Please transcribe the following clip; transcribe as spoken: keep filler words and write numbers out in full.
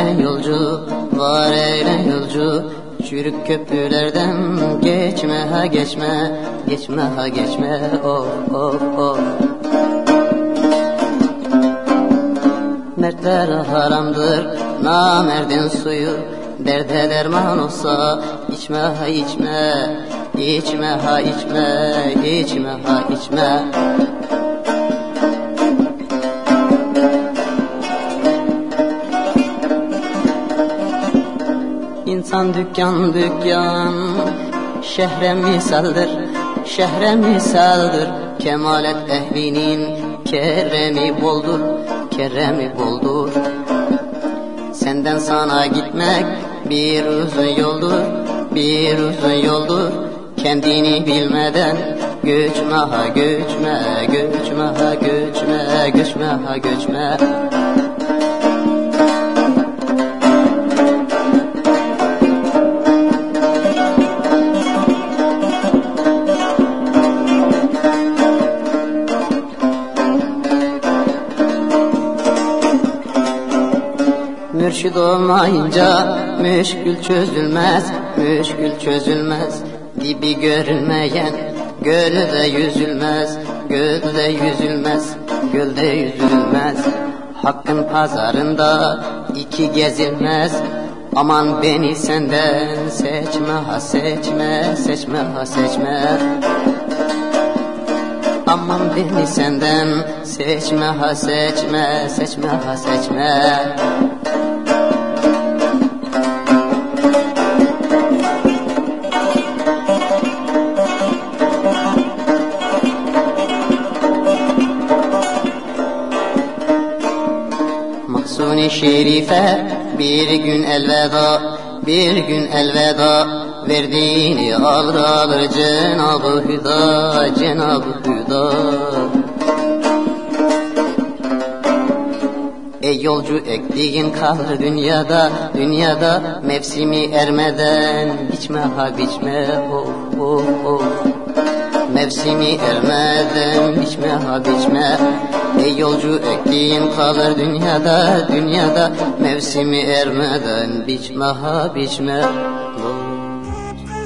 eğlen yolcu, var eğlen yolcu. Çürük köprülerden geçme ha geçme, geçme ha geçme, of of of. Mertler haramdır, namerdin suyu. Derde derman olsa içme ha içme, içme ha içme, içme ha içme. İnsan dükkan dükkan, şehre misaldır, şehre misaldır. Kemalet ehlinin keremi boldur, keremi boldur. Senden sana gitmek bir uzun yoldur, bir uzun yoldur. Kendini bilmeden göçme ha göçme, göçme ha göçme, göçme ha göçme. Mürşid olmayınca müşkül çözülmez, müşkül çözülmez. Dibi görülmeyen gölde yüzülmez, gölde yüzülmez, gölde yüzülmez. Hakkın pazarında iki gezilmez. Aman beni senden seçme ha seçme, seçme ha seçme. Aman beni senden seçme ha seçme, seçme ha seçme. Mahsuni Şerife bir gün elveda, bir gün elveda. Verdiğini alır alır Cenab-ı Hüda, Cenab-ı Hüda. Ey yolcu ektiğin kalır dünyada, dünyada. Mevsimi ermeden biçme ha biçme, of of of. Mevsimi ermeden biçme ha biçme. Ey yolcu ektiğin kalır dünyada, dünyada. Mevsimi ermeden biçme ha biçme.